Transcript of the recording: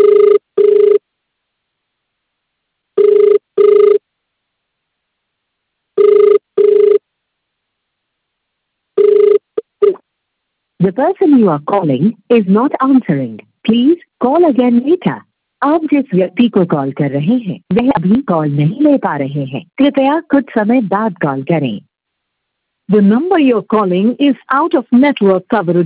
The person you are calling is not answering. Please call again later. आप जिस व्यक्ति को कॉल कर रहे हैं वह अभी कॉल नहीं ले पा रहे हैं। कृपया कुछ समय बाद कॉल करें। The number you're calling is out of network coverage.